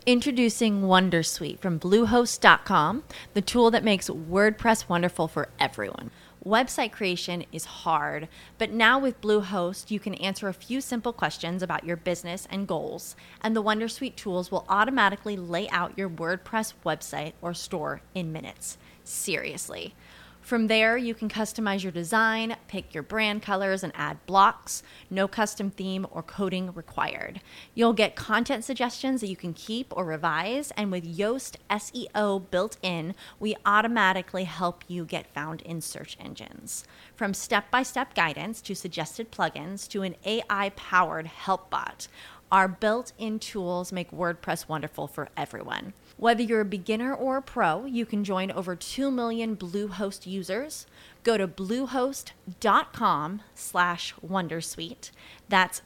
Introducing Wondersuite from Bluehost.com, the tool that makes WordPress wonderful for everyone. Website creation is hard, but now with Bluehost, you can answer a few simple questions about your business and goals, and the Wondersuite tools will automatically lay out your WordPress website or store in minutes. Seriously. From there, you can customize your design, pick your brand colors, and add blocks. No custom theme or coding required. You'll get content suggestions that you can keep or revise, and with Yoast SEO built in, we automatically help you get found in search engines. From step-by-step guidance to suggested plugins to an AI-powered help bot, our built-in tools make WordPress wonderful for everyone. Whether you're a beginner or a pro, you can join over 2 million Bluehost users. Go to bluehost.com/wondersuite. That's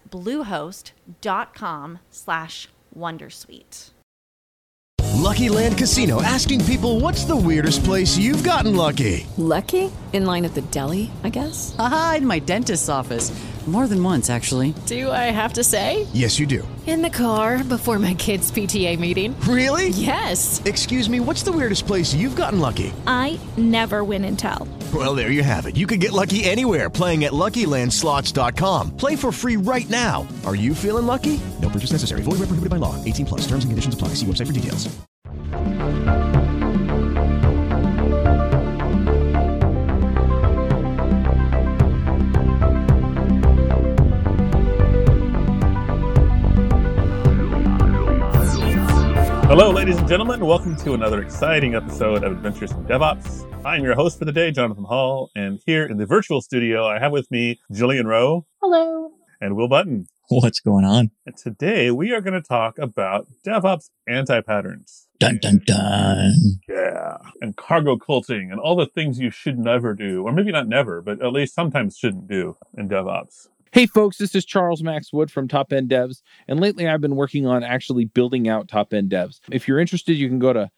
bluehost.com/wondersuite. Lucky Land Casino, asking people, what's the weirdest place you've gotten lucky? Lucky? In line at the deli, I guess? Aha, in my dentist's office. More than once, actually. Do I have to say? Yes, you do. In the car before my kids' PTA meeting. Really? Yes. Excuse me, what's the weirdest place you've gotten lucky? I never win and tell. Well, there you have it. You can get lucky anywhere, playing at LuckyLandSlots.com. Play for free right now. Are you feeling lucky? No purchase necessary. Void where prohibited by law. 18+. Terms and conditions apply. See website for details. Hello, ladies and gentlemen. Welcome to another exciting episode of Adventures in DevOps. I'm your host for the day, Jonathan Hall, and here in the virtual studio, I have with me Jillian Rowe. Hello. And Will Button. What's going on? And today we are going to talk about DevOps anti-patterns. Dun, dun, dun. Yeah. And cargo culting and all the things you should never do, or maybe not never, but at least sometimes shouldn't do in DevOps. Hey folks, this is Charles Max Wood from Top End Devs, and lately I've been working on actually building out Top End Devs. If you're interested, you can go to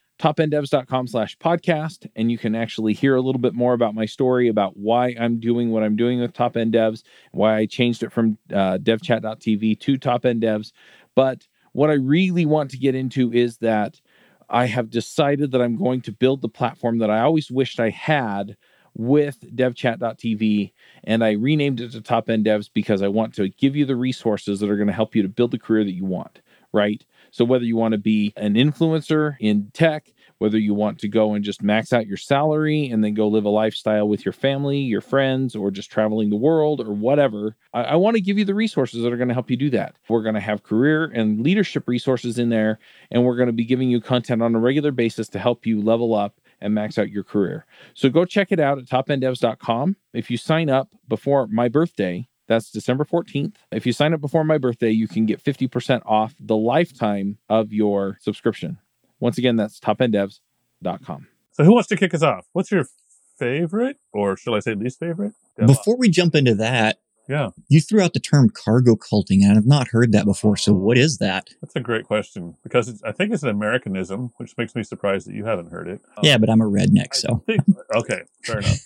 topenddevs.com/podcast, and you can actually hear a little bit more about my story about why I'm doing what I'm doing with Top End Devs, why I changed it from devchat.tv to Top End Devs. But what I really want to get into is that I have decided that I'm going to build the platform that I always wished I had with devchat.tv, and I renamed it to Top End Devs because I want to give you the resources that are going to help you to build the career that you want, right? So whether you want to be an influencer in tech, whether you want to go and just max out your salary and then go live a lifestyle with your family, your friends, or just traveling the world or whatever, I want to give you the resources that are going to help you do that. We're going to have career and leadership resources in there, and we're going to be giving you content on a regular basis to help you level up and max out your career. So go check it out at topenddevs.com. If you sign up before my birthday, that's December 14th. If you sign up before my birthday, you can get 50% off the lifetime of your subscription. Once again, that's topenddevs.com. So who wants to kick us off? What's your favorite, or shall I say least favorite? Before we jump into that, you threw out the term cargo culting, and I've not heard that before. So what is that? That's a great question, because I think it's an Americanism, which makes me surprised that you haven't heard it. Yeah, but I'm a redneck, so. Okay, fair enough.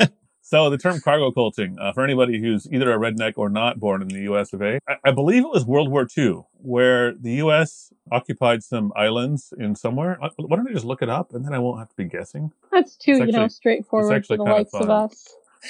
So the term cargo culting, for anybody who's either a redneck or not born in the U.S. of A., I believe it was World War II, where the U.S. occupied some islands in somewhere. Why don't I just look it up, and then I won't have to be guessing? That's too, straightforward for the likes of us.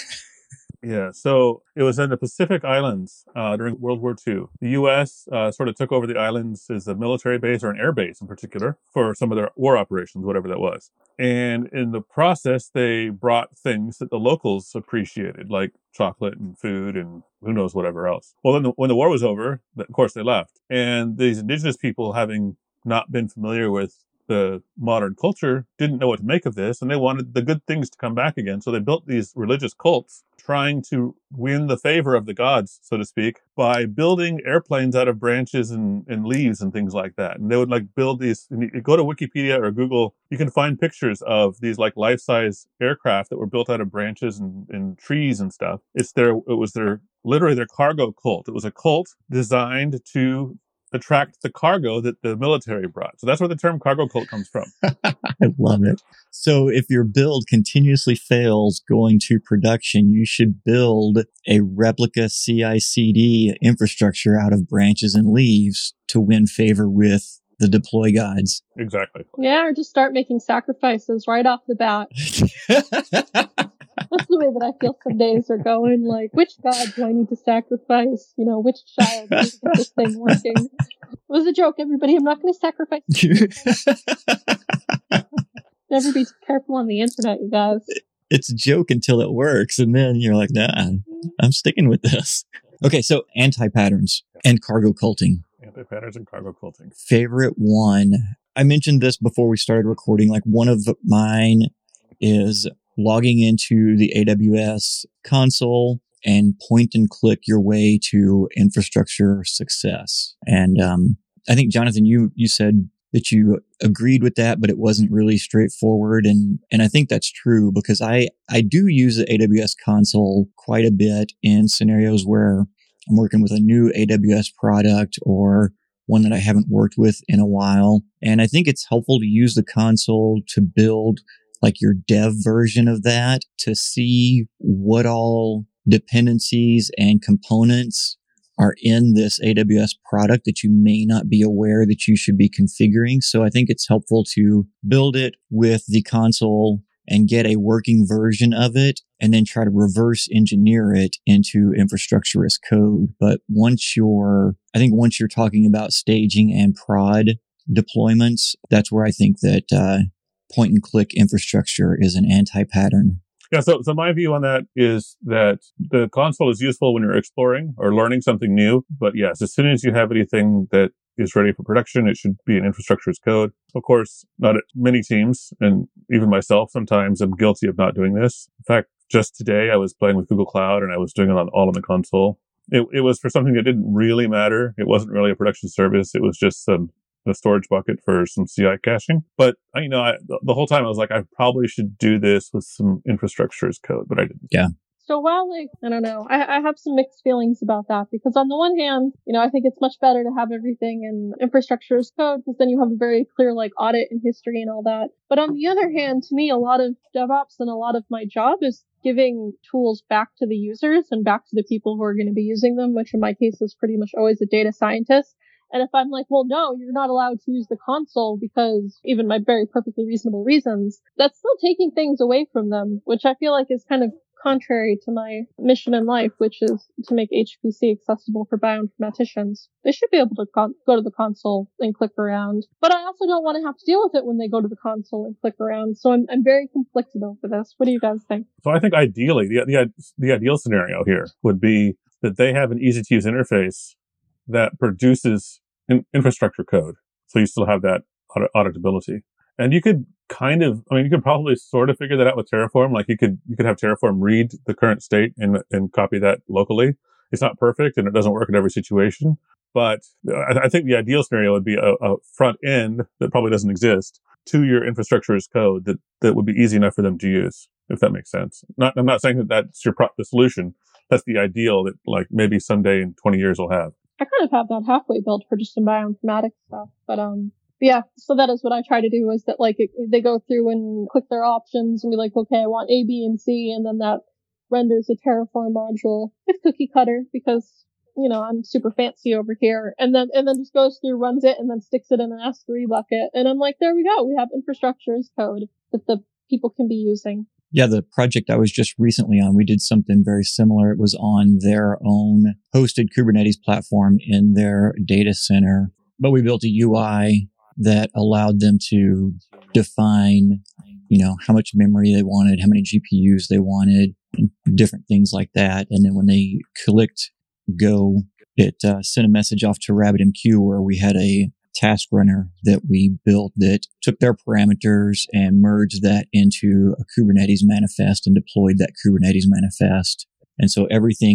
Yeah, so it was in the Pacific Islands during World War II. The U.S. Sort of took over the islands as a military base, or an air base in particular, for some of their war operations, whatever that was. And in the process, they brought things that the locals appreciated, like chocolate and food and who knows whatever else. Well, then when the war was over, of course, they left. And these indigenous people, having not been familiar with the modern culture, didn't know what to make of this, and they wanted the good things to come back again. So they built these religious cults trying to win the favor of the gods, so to speak, by building airplanes out of branches and leaves and things like that. And they would build these, and you go to Wikipedia or Google, you can find pictures of these life-size aircraft that were built out of branches and trees and stuff. It was literally their cargo cult. It was a cult designed to attract the cargo that the military brought. So that's where the term cargo cult comes from. I love it. So if your build continuously fails going to production, you should build a replica CI/CD infrastructure out of branches and leaves to win favor with the deploy guides. Exactly. Yeah, or just start making sacrifices right off the bat. That's the way that I feel some days are going. Like, which god do I need to sacrifice? You know, which child needs to get this thing working? It was a joke, everybody. I'm not going to sacrifice. Never be too careful on the internet, you guys. It's a joke until it works, and then you're like, nah, I'm sticking with this. Okay, so anti-patterns and cargo culting. Anti-patterns and cargo culting. Favorite one. I mentioned this before we started recording. Like, one of mine is logging into the AWS console and point and click your way to infrastructure success. And I think, Jonathan, you said that you agreed with that, but it wasn't really straightforward. And I think that's true, because I do use the AWS console quite a bit in scenarios where I'm working with a new AWS product or one that I haven't worked with in a while. And I think it's helpful to use the console to build like your dev version of that, to see what all dependencies and components are in this AWS product that you may not be aware that you should be configuring. So I think it's helpful to build it with the console and get a working version of it, and then try to reverse engineer it into infrastructure as code. But once you're talking about staging and prod deployments, that's where I think that point and click infrastructure is an anti-pattern. Yeah, so my view on that is that the console is useful when you're exploring or learning something new. But yes, as soon as you have anything that is ready for production, it should be an infrastructure as code. Of course, not at many teams, and even myself sometimes I'm guilty of not doing this. In fact, just today I was playing with Google Cloud and I was doing it all on the console. It was for something that didn't really matter. It wasn't really a production service. It was just a storage bucket for some CI caching. But, the whole time I was like, I probably should do this with some infrastructure as code, but I didn't. Yeah. So while, I don't know, I have some mixed feelings about that, because on the one hand, I think it's much better to have everything in infrastructure as code, because then you have a very clear, audit and history and all that. But on the other hand, to me, a lot of DevOps and a lot of my job is giving tools back to the users and back to the people who are going to be using them, which in my case is pretty much always a data scientist. And if I'm like, well, no, you're not allowed to use the console because even my very perfectly reasonable reasons, that's still taking things away from them, which I feel like is kind of contrary to my mission in life, which is to make HPC accessible for bioinformaticians. They should be able to go to the console and click around, but I also don't want to have to deal with it when they go to the console and click around. So I'm very conflicted over this. What do you guys think? So I think ideally, the ideal scenario here would be that they have an easy-to-use interface that produces infrastructure code. So you still have that auditability. And you could you could probably sort of figure that out with Terraform. Like you could have Terraform read the current state and copy that locally. It's not perfect and it doesn't work in every situation. But I think the ideal scenario would be a front end that probably doesn't exist to your infrastructure as code that would be easy enough for them to use, if that makes sense. I'm not saying that that's the solution. That's the ideal that maybe someday in 20 years we'll have. I kind of have that halfway built for just some bioinformatics stuff, but yeah, so that is what I try to do, is that they go through and click their options and be like, okay, I want A, B, and C, and then that renders a Terraform module with cookie cutter because, I'm super fancy over here, and then just goes through, runs it, and then sticks it in an S3 bucket, and I'm like, there we go, we have infrastructure as code that the people can be using. Yeah, the project I was just recently on, we did something very similar. It was on their own hosted Kubernetes platform in their data center, but we built a UI that allowed them to define, how much memory they wanted, how many GPUs they wanted, different things like that. And then when they clicked go, it sent a message off to RabbitMQ where we had a task runner that we built that took their parameters and merged that into a Kubernetes manifest and deployed that Kubernetes manifest. And so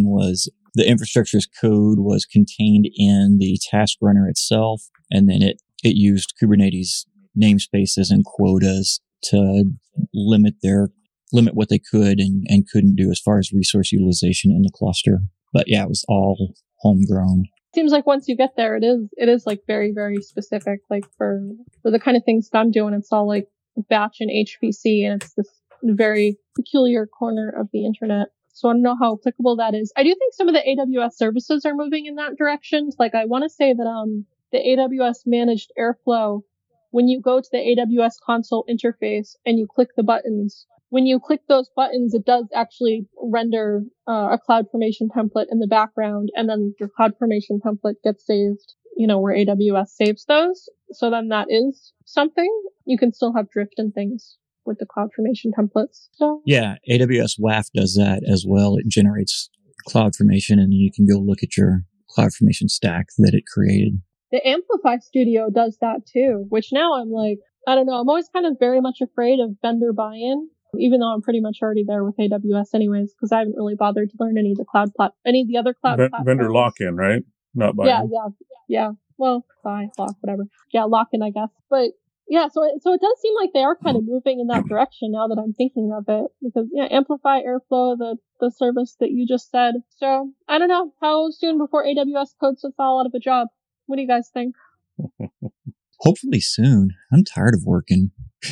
the infrastructure as code was contained in the task runner itself. And then it used Kubernetes namespaces and quotas to limit what they could and couldn't do as far as resource utilization in the cluster. But yeah, it was all homegrown. Seems like once you get there, it is very, very specific. For the kind of things that I'm doing, it's all batch and HPC, and it's this very peculiar corner of the internet. So I don't know how applicable that is. I do think some of the AWS services are moving in that direction. I want to say that the AWS managed Airflow, when you go to the AWS console interface and you click the buttons, when you click those buttons, it does actually render a CloudFormation template in the background, and then your CloudFormation template gets saved, where AWS saves those. So then that is something. You can still have drift and things with the CloudFormation templates. So yeah, AWS WAF does that as well. It generates CloudFormation, and you can go look at your CloudFormation stack that it created. The Amplify Studio does that too, which now I'm like, I don't know. I'm always kind of very much afraid of vendor buy-in, even though I'm pretty much already there with AWS anyways, because I haven't really bothered to learn any of the other cloud platforms. Vendor lock-in, right? Not buy-in. Yeah. Well, buy, lock, whatever. Yeah, lock-in, I guess. But yeah, so it does seem like they are kind of moving in that direction now that I'm thinking of it, because Amplify, Airflow, the service that you just said. So I don't know how soon before AWS codes will fall out of a job. What do you guys think? Hopefully soon. I'm tired of working.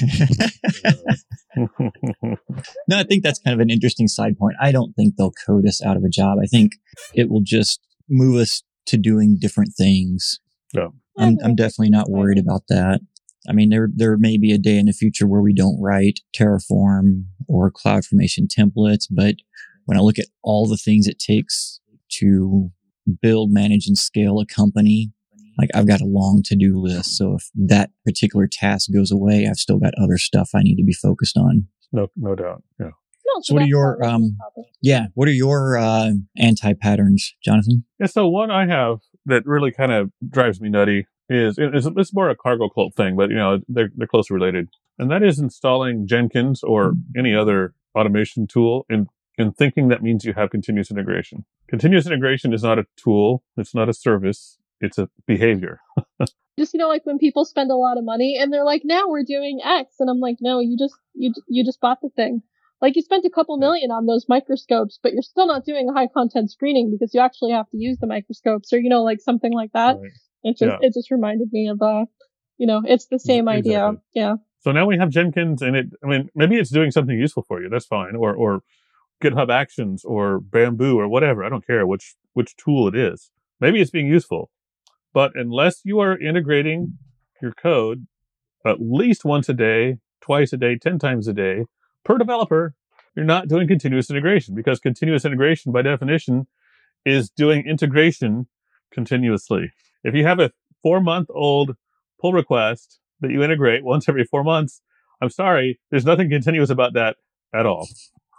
No, I think that's kind of an interesting side point. I don't think they'll code us out of a job. I think it will just move us to doing different things. Yeah. I'm definitely not worried about that. I mean, there may be a day in the future where we don't write Terraform or CloudFormation templates, but when I look at all the things it takes to build, manage, and scale a company, like I've got a long to-do list. So if that particular task goes away, I've still got other stuff I need to be focused on. No doubt. Yeah. So what are your what are your anti-patterns, Jonathan? Yeah, so one I have that really kind of drives me nutty is it's more a cargo cult thing, but they're closely related, and that is installing Jenkins or any other automation tool in thinking that means you have continuous integration. Continuous integration is not a tool, it's not a service, it's a behavior. Just like when people spend a lot of money and they're like, now we're doing X, and I'm like, no, you just bought the thing. Like you spent a couple million on those microscopes, but you're still not doing high content screening because you actually have to use the microscopes, or like something like that. Right. It just reminded me of it's the same idea. Exactly. Yeah. So now we have Jenkins, and maybe it's doing something useful for you. That's fine. Or GitHub Actions or Bamboo or whatever. I don't care which tool it is. Maybe it's being useful. But unless you are integrating your code at least once a day, twice a day, 10 times a day per developer, you're not doing continuous integration, because continuous integration by definition is doing integration continuously. If you have a 4-month-old pull request that you integrate once every 4 months, I'm sorry, there's nothing continuous about that at all.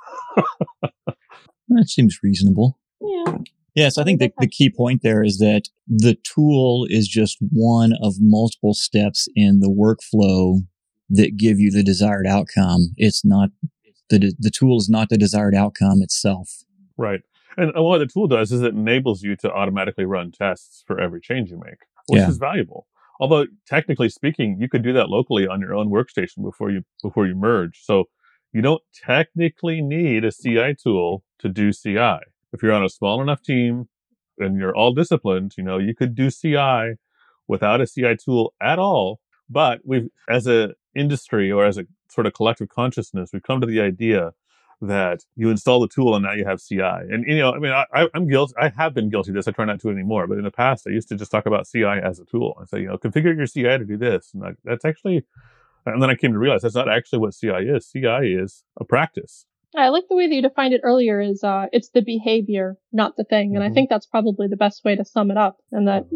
That seems reasonable. Yeah. Yeah, so I think the key point there is that the tool is just one of multiple steps in the workflow that give you the desired outcome. It's not the tool is not the desired outcome itself. Right. And what the tool does is it enables you to automatically run tests for every change you make, which is valuable. Although technically speaking, you could do that locally on your own workstation before you merge. So you don't technically need a CI tool to do CI. If you're on a small enough team and you're all disciplined, you could do CI without a CI tool at all. But as a industry or as a sort of collective consciousness, we've come to the idea that you install the tool and now you have CI. And, I'm guilty. I have been guilty of this. I try not to anymore. But in the past, I used to just talk about CI as a tool and say, configure your CI to do this. And that's actually, and then I came to realize that's not actually what CI is. CI is a practice. I like the way that you defined it earlier is, it's the behavior, not the thing. And I think that's probably the best way to sum it up. And that,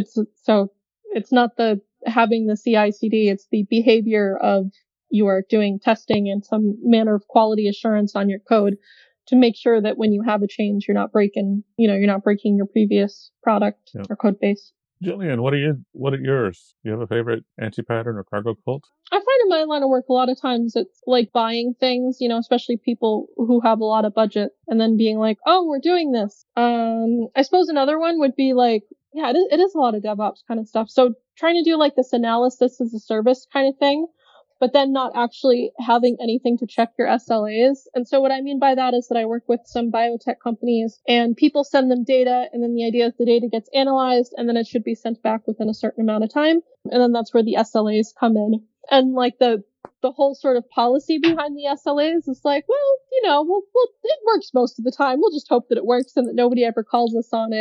it's not the having the CI/CD, it's the behavior of you are doing testing and some manner of quality assurance on your code to make sure that when you have a change, you're not breaking your previous product or code base. Jillian, what are yours? Do you have a favorite anti-pattern or cargo cult? I find in my line of work a lot of times it's like buying things, especially people who have a lot of budget and then being like, oh, we're doing this. I suppose another one would be like, it is a lot of DevOps kind of stuff. So trying to do like this analysis as a service kind of thing, but then not actually having anything to check your SLAs. And so what I mean by that is that I work with some biotech companies and people send them data, and then the idea is the data gets analyzed and then it should be sent back within a certain amount of time. And then that's where the SLAs come in. And like the whole sort of policy behind the SLAs is like, well, it works most of the time. We'll just hope that it works and that nobody ever calls us on it.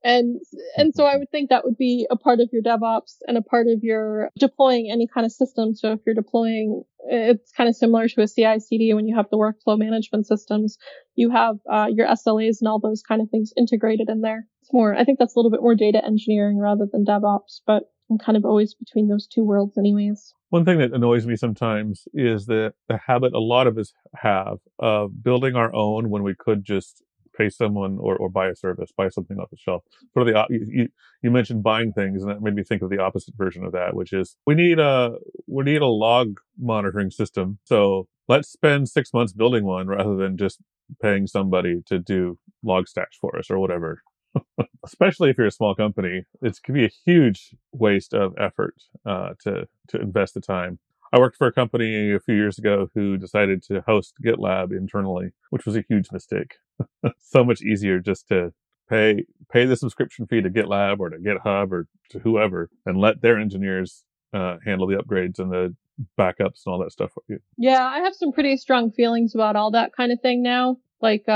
And so I would think that would be a part of your DevOps and a part of your deploying any kind of system. So if you're deploying, it's kind of similar to a CI/CD when you have the workflow management systems. You have your SLAs and all those kind of things integrated in there. It's more, I think that's a little bit more data engineering rather than DevOps, but I'm kind of always between those two worlds anyways. One thing that annoys me sometimes is the habit a lot of us have of building our own when we could just pay someone or buy a service, buy something off the shelf. Sort of you mentioned buying things, and that made me think of the opposite version of that, which is we need a log monitoring system. So let's spend 6 months building one rather than just paying somebody to do Logstash for us or whatever. Especially if you're a small company, it can be a huge waste of effort to invest the time. I worked for a company a few years ago who decided to host GitLab internally, which was a huge mistake. So much easier just to pay the subscription fee to GitLab or to GitHub or to whoever and let their engineers handle the upgrades and the backups and all that stuff for you. Yeah, I have some pretty strong feelings about all that kind of thing now. Like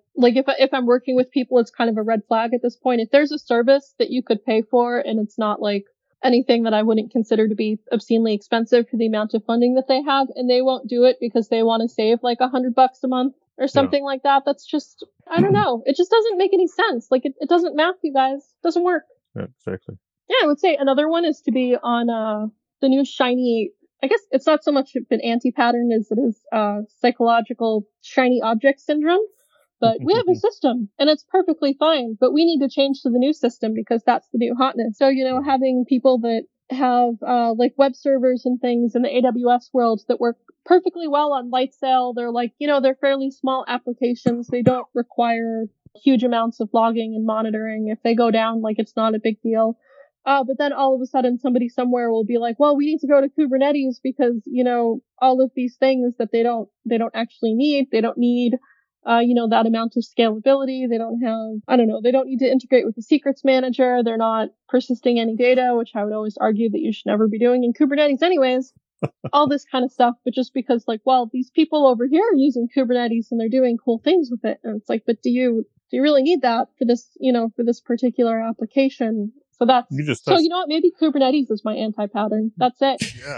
if I'm working with people, it's kind of a red flag at this point. If there's a service that you could pay for and it's not like anything that I wouldn't consider to be obscenely expensive for the amount of funding that they have, and they won't do it because they want to save like $100 a month or something like that. That's just, I don't know. It just doesn't make any sense. Like it doesn't math, you guys. It doesn't work. Yeah, exactly. Yeah, I would say another one is to be on the new shiny, I guess it's not so much an anti-pattern as it is psychological shiny object syndrome. But we have a system and it's perfectly fine, but we need to change to the new system because that's the new hotness. So, having people that have like web servers and things in the AWS world that work perfectly well on Lightsail, they're like, they're fairly small applications. They don't require huge amounts of logging and monitoring. If they go down, like it's not a big deal. But then all of a sudden somebody somewhere will be like, well, we need to go to Kubernetes because, all of these things that they don't actually need. They don't need that amount of scalability. They don't have, they don't need to integrate with the secrets manager. They're not persisting any data, which I would always argue that you should never be doing in Kubernetes anyways. All this kind of stuff. But just because these people over here are using Kubernetes and they're doing cool things with it. And it's like, but do you really need that for this, for this particular application? So that's, you know what? Maybe Kubernetes is my anti-pattern. That's it.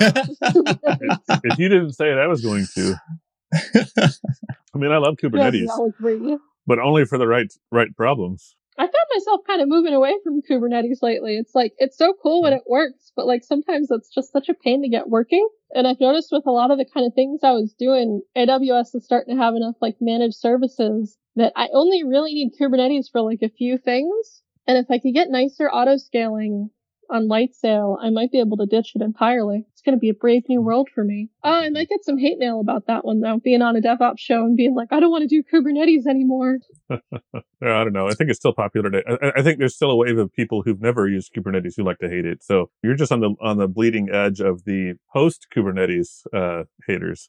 Yeah. If you didn't say it, I was going to. I mean, I love Kubernetes, yeah, I'll agree. But only for the right problems. I found myself kind of moving away from Kubernetes lately. It's like, it's so cool when it works, but sometimes it's just such a pain to get working. And I've noticed with a lot of the kind of things I was doing, AWS is starting to have enough managed services that I only really need Kubernetes for a few things. And if I could get nicer auto scaling on Lightsail, I might be able to ditch it entirely. It's going to be a brave new world for me. I might get some hate mail about that one, though, being on a DevOps show and being like, I don't want to do Kubernetes anymore. I don't know. I think it's still popular today. I think there's still a wave of people who've never used Kubernetes who like to hate it. So you're just on the bleeding edge of the post Kubernetes haters.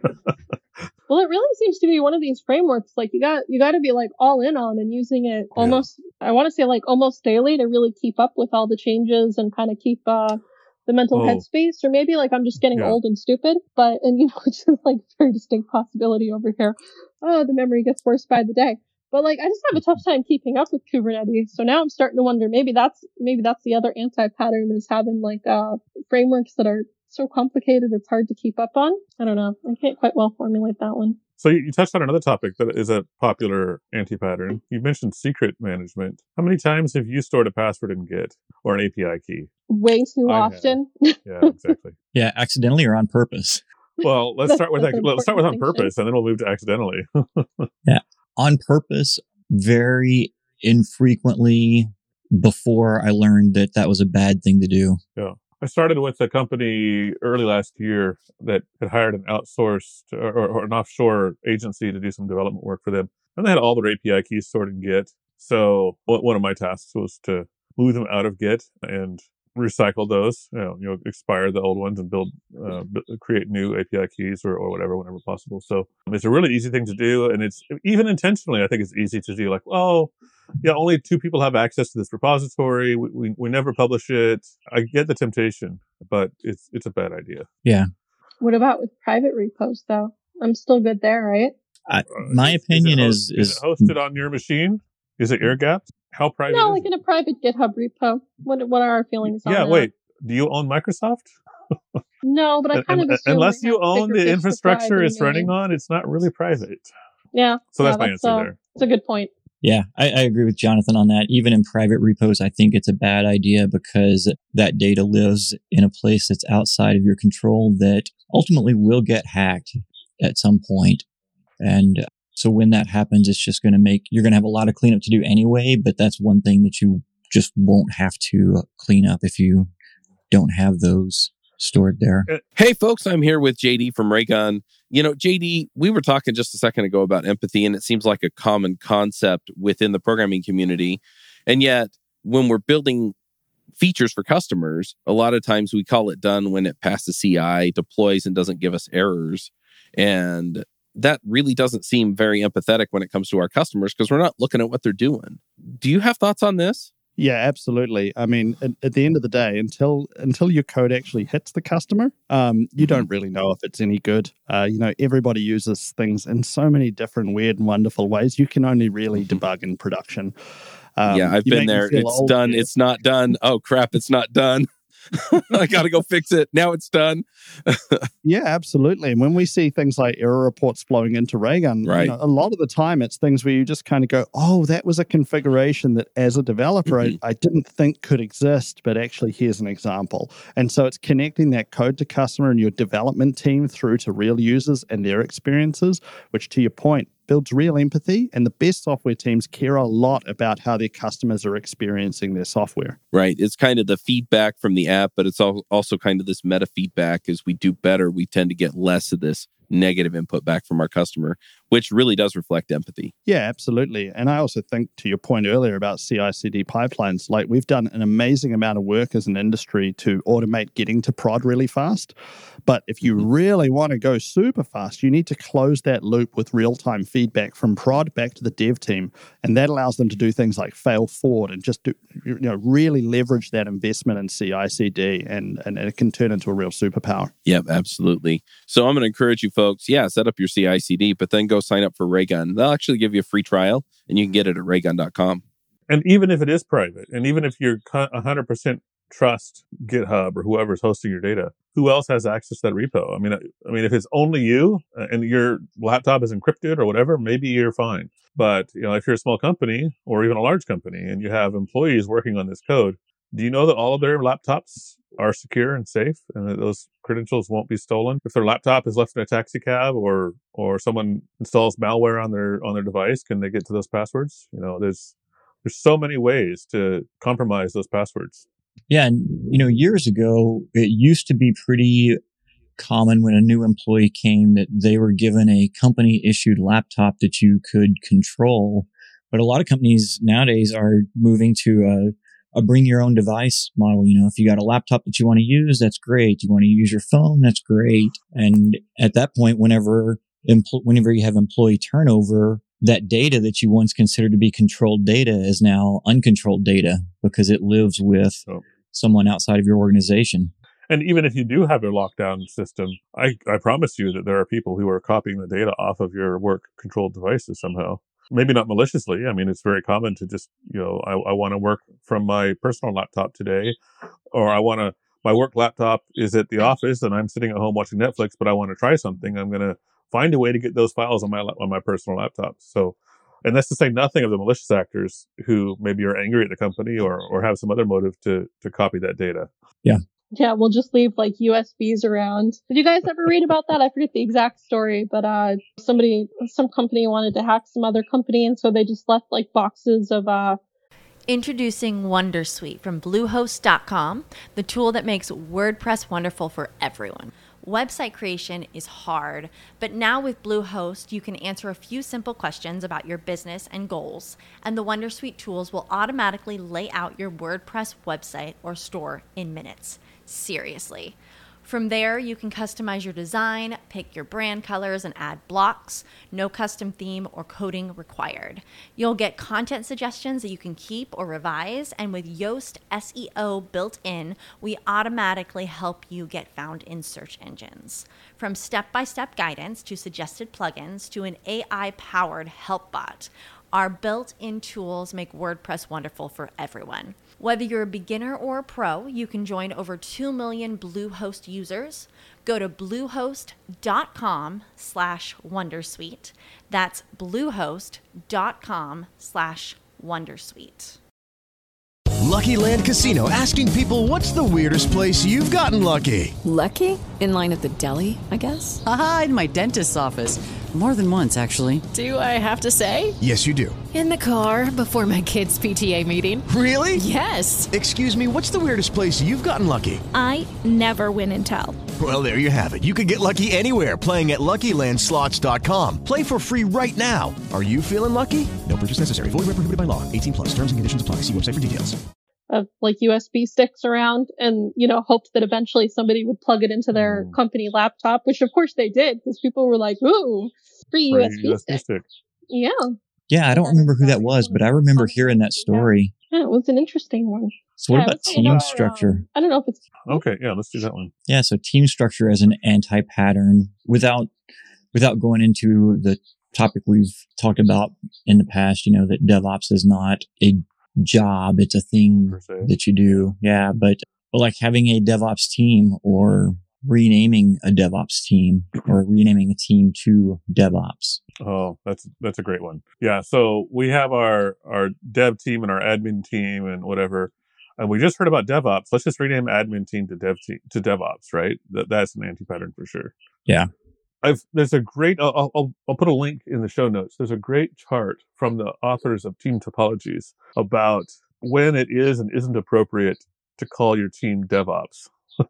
Well, it really seems to be one of these frameworks you got to be all in on and using it almost, I want to say almost daily to really keep up with all the changes and kind of keep the mental headspace. Or maybe I'm just getting old and stupid, but it's just very distinct possibility over here. Oh, the memory gets worse by the day. But I just have a tough time keeping up with Kubernetes. So now I'm starting to wonder, maybe that's the other anti-pattern, is having frameworks that are so complicated it's hard to keep up on. I don't know. I can't quite well formulate that one. So you touched on another topic that is a popular anti-pattern. You mentioned secret management. How many times have you stored a password in Git or an API key? Way too often. Yeah, exactly. Yeah, accidentally or on purpose. Well, let's start with on purpose, and then we'll move to accidentally. Yeah, on purpose, very infrequently before I learned that was a bad thing to do. Yeah. I started with a company early last year that had hired an outsourced or an offshore agency to do some development work for them. And they had all their API keys stored in Git. So one of my tasks was to move them out of Git and recycle those, expire the old ones and create new API keys or whatever, whenever possible. So it's a really easy thing to do. And it's even intentionally, I think it's easy to do only 2 people have access to this repository. We never publish it. I get the temptation, but it's a bad idea. Yeah. What about with private repos though? I'm still good there, right? My opinion is it hosted on your machine? Is it air gapped? How private No, is like it? in a private GitHub repo. What are our feelings on Yeah, that? wait. Do you own Microsoft? No, but I kind of assume Unless they you have own thicker the fish to fry infrastructure than it's running me. on, it's not really private. Yeah. So that's my that's answer there. That's a good point. Yeah, I agree with Jonathan on that. Even in private repos, I think it's a bad idea because that data lives in a place that's outside of your control that ultimately will get hacked at some point. And so when that happens, it's just going to you're going to have a lot of cleanup to do anyway, but that's one thing that you just won't have to clean up if you don't have those stored there. Hey, folks, I'm here with JD from Raygun. You know, JD, we were talking just a second ago about empathy, and it seems like a common concept within the programming community. And yet, when we're building features for customers, a lot of times we call it done when it passes CI, deploys, and doesn't give us errors. And that really doesn't seem very empathetic when it comes to our customers because we're not looking at what they're doing. Do you have thoughts on this? Yeah, absolutely. I mean, at the end of the day, until your code actually hits the customer, you don't really know if it's any good. Everybody uses things in so many different weird and wonderful ways. You can only really debug in production. I've been there. It's done. It's not done. Oh, crap. It's not done. I got to go fix it. Now it's done. Yeah, absolutely. And when we see things like error reports flowing into Raygun, right. A lot of the time it's things where you just kind of go, oh, that was a configuration that as a developer, I didn't think could exist, but actually here's an example. And so it's connecting that code to customer and your development team through to real users and their experiences, which to your point, builds real empathy, and the best software teams care a lot about how their customers are experiencing their software. Right. It's kind of the feedback from the app, but it's also kind of this meta feedback. As we do better, we tend to get less of this negative input back from our customer, which really does reflect empathy. Yeah, absolutely. And I also think to your point earlier about CI/CD pipelines, like we've done an amazing amount of work as an industry to automate getting to prod really fast. But if you really want to go super fast, you need to close that loop with real-time feedback from prod back to the dev team. And that allows them to do things like fail forward and just really leverage that investment in CI/CD, and it can turn into a real superpower. Yep, absolutely. So I'm going to encourage you folks, set up your CI/CD, but then go sign up for Raygun. They'll actually give you a free trial, and you can get it at raygun.com. And even if it is private, and even if you're 100% trust GitHub or whoever's hosting your data, who else has access to that repo? I mean, if it's only you and your laptop is encrypted or whatever, maybe you're fine. But if you're a small company or even a large company and you have employees working on this code, do you know that all of their laptops are secure and safe, and that those credentials won't be stolen? If their laptop is left in a taxi cab or someone installs malware on their device, can they get to those passwords? There's so many ways to compromise those passwords. Yeah, and years ago, it used to be pretty common when a new employee came that they were given a company-issued laptop that you could control. But a lot of companies nowadays are moving to a bring your own device model. If you got a laptop that you want to use, that's great. You want to use your phone, that's great. And at that point, whenever you have employee turnover, that data that you once considered to be controlled data is now uncontrolled data because it lives with someone outside of your organization. And even if you do have your lockdown system, I promise you that there are people who are copying the data off of your work-controlled devices somehow. Maybe not maliciously. I mean, it's very common to just, I want to work from my personal laptop today, or my work laptop is at the office and I'm sitting at home watching Netflix, but I want to try something. I'm going to find a way to get those files on my personal laptop. So, and that's to say nothing of the malicious actors who maybe are angry at the company or have some other motive to copy that data. Yeah. Yeah, we'll just leave like USBs around. Did you guys ever read about that? I forget the exact story, but some company wanted to hack some other company, and so they just left like boxes of Introducing Wondersuite from Bluehost.com, the tool that makes WordPress wonderful for everyone. Website creation is hard, but now with Bluehost, you can answer a few simple questions about your business and goals, and the Wondersuite tools will automatically lay out your WordPress website or store in minutes. Seriously. From there, you can customize your design, pick your brand colors, and add blocks. No custom theme or coding required. You'll get content suggestions that you can keep or revise, and with Yoast SEO built in, we automatically help you get found in search engines. From step-by-step guidance to suggested plugins to an AI-powered help bot, Our built-in tools make WordPress wonderful for everyone. Whether you're a beginner or a pro, you can join over 2 million Bluehost users. Go to bluehost.com/wondersuite. That's bluehost.com/wondersuite. Lucky Land Casino, asking people, what's the weirdest place you've gotten lucky? Lucky? In line at the deli, I guess? Aha, in my dentist's office. More than once, actually. Do I have to say? Yes, you do. In the car before my kids' PTA meeting. Really? Yes. Excuse me, what's the weirdest place you've gotten lucky? I never win and tell. Well, there you have it. You can get lucky anywhere, playing at LuckyLandSlots.com. Play for free right now. Are you feeling lucky? No purchase necessary. Void where prohibited by law. 18+. Terms and conditions apply. See website for details. Of like USB sticks around and, hoped that eventually somebody would plug it into their company laptop, which of course they did because people were like, ooh, free USB stick. Yeah. Yeah, I don't remember who that was, but I remember hearing that story. Yeah, it was an interesting one. So what about team structure? I don't know if it's... Okay, yeah, let's do that one. Yeah, so team structure as an anti-pattern without going into the topic we've talked about in the past, that DevOps is not a job, it's a thing that you do. Yeah, but like having a DevOps team or renaming a DevOps team or renaming a team to DevOps. Oh, that's a great one. Yeah, so we have our dev team and our admin team and whatever, and we just heard about DevOps. Let's just rename admin team to DevOps, right? That's an anti-pattern for sure. Yeah. There's a great, I'll put a link in the show notes. There's a great chart from the authors of Team Topologies about when it is and isn't appropriate to call your team DevOps.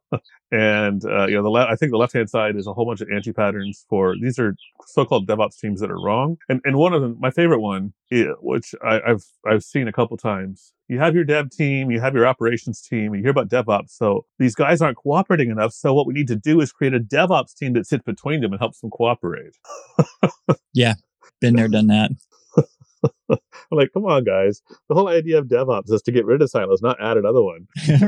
And, I think the left-hand side is a whole bunch of anti-patterns these are so-called DevOps teams that are wrong. And one of them, my favorite one, which I've seen a couple times, you have your dev team, you have your operations team, you hear about DevOps. So these guys aren't cooperating enough. So what we need to do is create a DevOps team that sits between them and helps them cooperate. Yeah. Been there, done that. I'm like, come on, guys. The whole idea of DevOps is to get rid of silos, not add another one.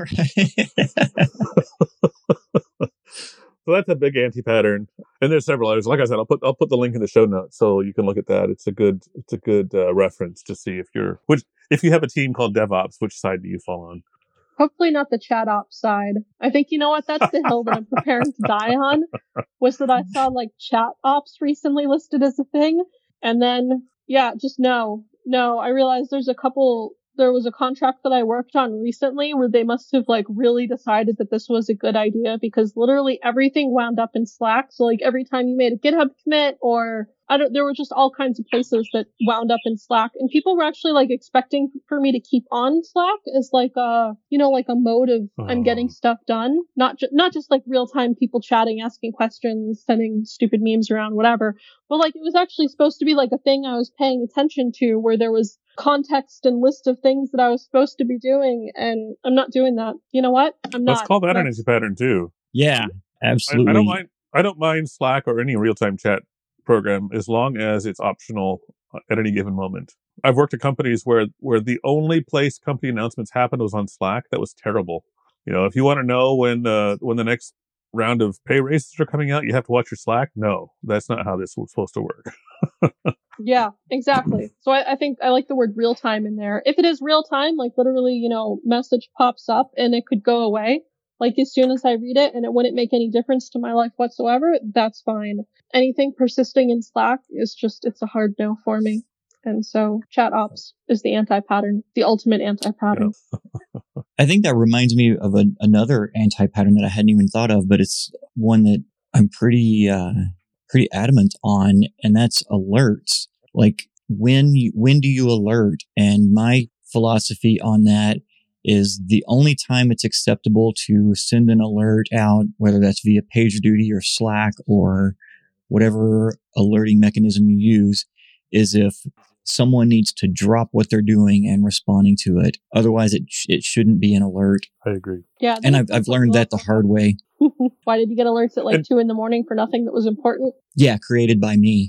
So that's a big anti-pattern, and there's several others. Like I said, I'll put the link in the show notes so you can look at that. It's a good reference to see if you have a team called DevOps, which side do you fall on? Hopefully not the chat ops side. I think, that's the hill that I'm preparing to die on, was that I saw like chat ops recently listed as a thing, and then just no. I realized there was a contract that I worked on recently where they must have like really decided that this was a good idea because literally everything wound up in Slack. So like every time you made a GitHub commit or there were just all kinds of places that wound up in Slack, and people were actually like expecting for me to keep on Slack as like a mode of I'm getting stuff done, not just like real time people chatting, asking questions, sending stupid memes around, whatever. But like it was actually supposed to be like a thing I was paying attention to where there was context and list of things that I was supposed to be doing, and I'm not doing that. You know what? I'm not. Let's call that an anti-pattern too. Yeah, absolutely. I don't mind Slack or any real-time chat program as long as it's optional at any given moment. I've worked at companies where the only place company announcements happened was on Slack. That was terrible. If you want to know when the next round of pay raises are coming out, you have to watch your Slack. No, that's not how this was supposed to work. Yeah, exactly. So I think I like the word real time in there. If it is real time, like literally, message pops up and it could go away. Like as soon as I read it and it wouldn't make any difference to my life whatsoever, that's fine. Anything persisting in Slack is it's a hard no for me. And so chat ops is the anti-pattern, the ultimate anti-pattern. Yeah. I think that reminds me of another anti-pattern that I hadn't even thought of, but it's one that I'm pretty adamant on, and that's alerts. Like when do you alert? And my philosophy on that is the only time it's acceptable to send an alert out, whether that's via PagerDuty or Slack or whatever alerting mechanism you use, is if someone needs to drop what they're doing and responding to it. Otherwise, it shouldn't be an alert. I agree. Yeah, and I've learned that the hard way. Why did you get alerts at like 2 a.m. for nothing that was important? Yeah, created by me.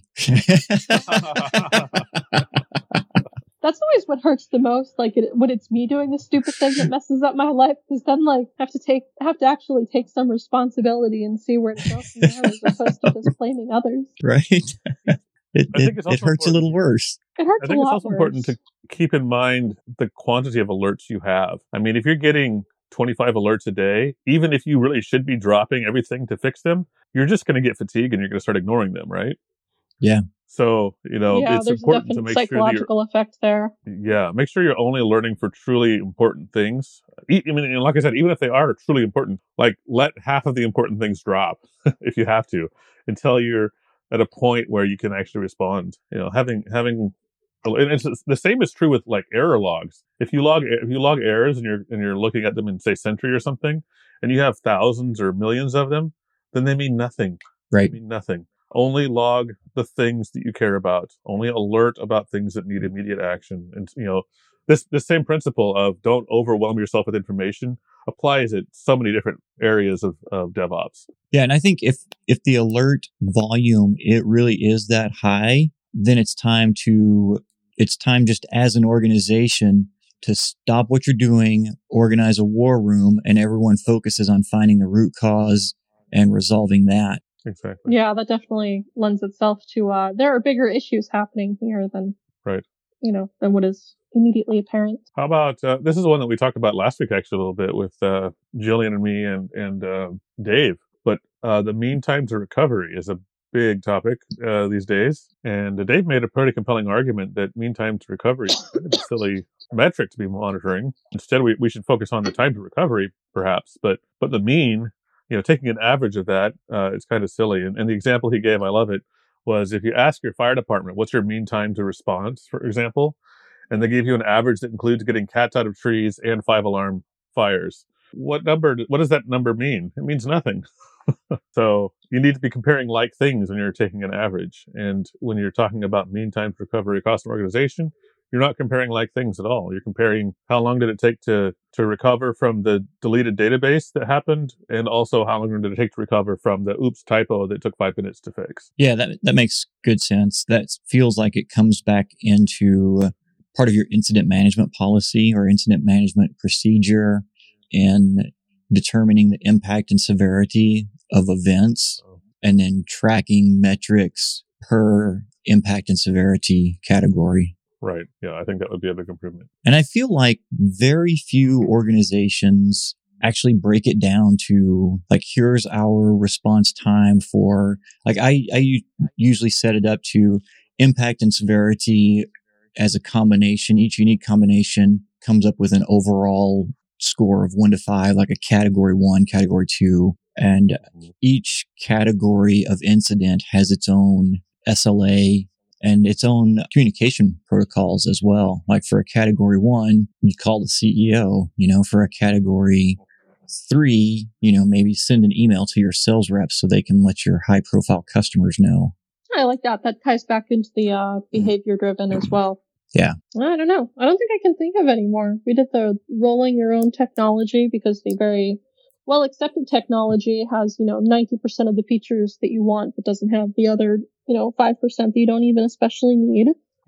That's always what hurts the most, like when it's me doing the stupid thing that messes up my life, because then like I have to actually take some responsibility and see where to go from there as opposed to just blaming others. Right. it think it's also hurts a little worse. It hurts I think a it's lot also worse. important to keep in mind the quantity of alerts you have. I mean, if you're getting 25 alerts a day, even if you really should be dropping everything to fix them, you're just going to get fatigued and you're going to start ignoring them, right? Yeah. So, yeah, it's there's a important to definite make sure that psychological effect there. make sure you're only alerting for truly important things. I mean, like I said, even if they are truly important, like let half of the important things drop if you have to, until you're at a point where you can actually respond. Having, and it's the same is true with like error logs. If you log errors and you're looking at them in say Sentry or something, and you have thousands or millions of them, then they mean nothing. Right. They mean nothing. Only log the things that you care about. Only alert about things that need immediate action. And, this same principle of don't overwhelm yourself with information applies at so many different areas of DevOps. Yeah. And I think if the alert volume, it really is that high, then it's time just as an organization to stop what you're doing, organize a war room, and everyone focuses on finding the root cause and resolving that. Exactly. Yeah, that definitely lends itself to, there are bigger issues happening here than, right. Than what is immediately apparent. How about, this is one that we talked about last week, actually, a little bit with Jillian and me and Dave, but the mean time to recovery is a big topic these days. And Dave made a pretty compelling argument that mean time to recovery is kind of a silly metric to be monitoring. Instead, we should focus on the time to recovery, perhaps, but the mean, taking an average of that, it's kind of silly. And the example he gave, I love it, was if you ask your fire department, what's your mean time to response, for example, and they give you an average that includes getting cats out of trees and 5-alarm fires. What does that number mean? It means nothing. So you need to be comparing like things when you're taking an average. And when you're talking about mean time to recovery across an organization, you're not comparing like things at all. You're comparing how long did it take to recover from the deleted database that happened, and also how long did it take to recover from the oops typo that took 5 minutes to fix. Yeah, that makes good sense. That feels like it comes back into part of your incident management policy or incident management procedure in determining the impact and severity of events and then tracking metrics per impact and severity category. Right. Yeah, I think that would be a big improvement. And I feel like very few organizations actually break it down to like, here's our response time for, like, I usually set it up to impact and severity as a combination. Each unique combination comes up with an overall score of 1 to 5, like a category 1, category 2. And each category of incident has its own SLA and its own communication protocols as well. Like for a category 1, you call the CEO, for a category 3, maybe send an email to your sales reps so they can let your high profile customers know. I like that. That ties back into the behavior driven as well. Yeah. I don't know. I don't think I can think of any more. We did the rolling your own technology because the very well accepted technology has, 90% of the features that you want, but doesn't have the other, 5% that you don't even especially need.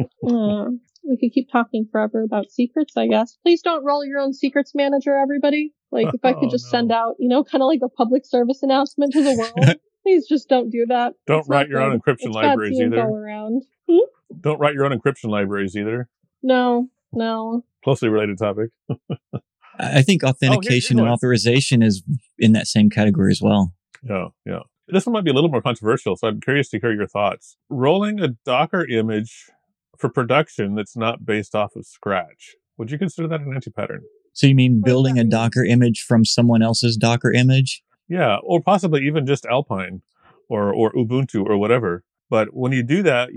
We could keep talking forever about secrets, I guess. Please don't roll your own secrets manager, everybody. Like if I could just send out, kind of like a public service announcement to the world. Please just don't do that. Don't write your own encryption libraries either. All around. Don't write your own encryption libraries either. No. Closely related topic. I think authentication and authorization is in that same category as well. Yeah. This one might be a little more controversial, so I'm curious to hear your thoughts. Rolling a Docker image for production that's not based off of Scratch. Would you consider that an anti-pattern? So you mean building a Docker image from someone else's Docker image? Yeah, or possibly even just Alpine or Ubuntu or whatever. But when you do that,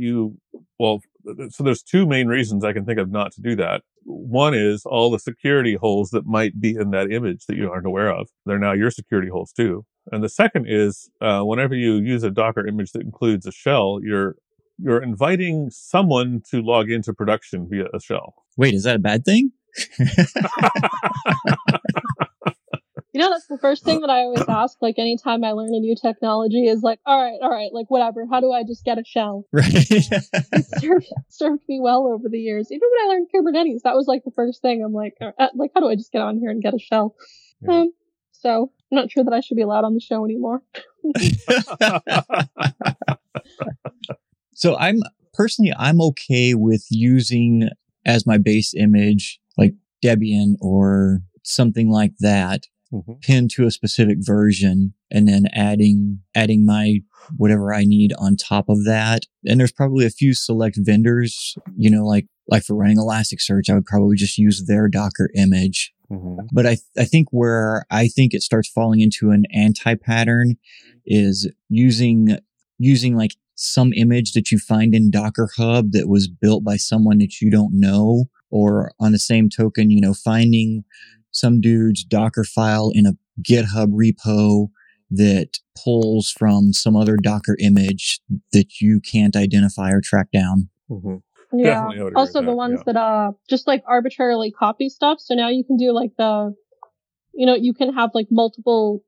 so there's 2 main reasons I can think of not to do that. One is all the security holes that might be in that image that you aren't aware of. They're now your security holes too. And the second is whenever you use a Docker image that includes a shell, you're inviting someone to log into production via a shell. Wait, is that a bad thing? That's the first thing that I always ask, like anytime I learn a new technology is like, all right, like whatever, how do I just get a shell? Right. It's served me well over the years. Even when I learned Kubernetes, that was like the first thing. I'm like, how do I just get on here and get a shell? Yeah. So I'm not sure that I should be allowed on the show anymore. So I'm personally, I'm okay with using as my base image, like Debian or something like that, pinned to a specific version, and then adding my whatever I need on top of that. And there's probably a few select vendors, like for running Elasticsearch, I would probably just use their Docker image. But I think where I think it starts falling into an anti-pattern is using like some image that you find in Docker Hub that was built by someone that you don't know, or on the same token, finding some dude's Docker file in a GitHub repo that pulls from some other Docker image that you can't identify or track down. Yeah. Also the ones that just like arbitrarily copy stuff. So now you can do like you can have like multiple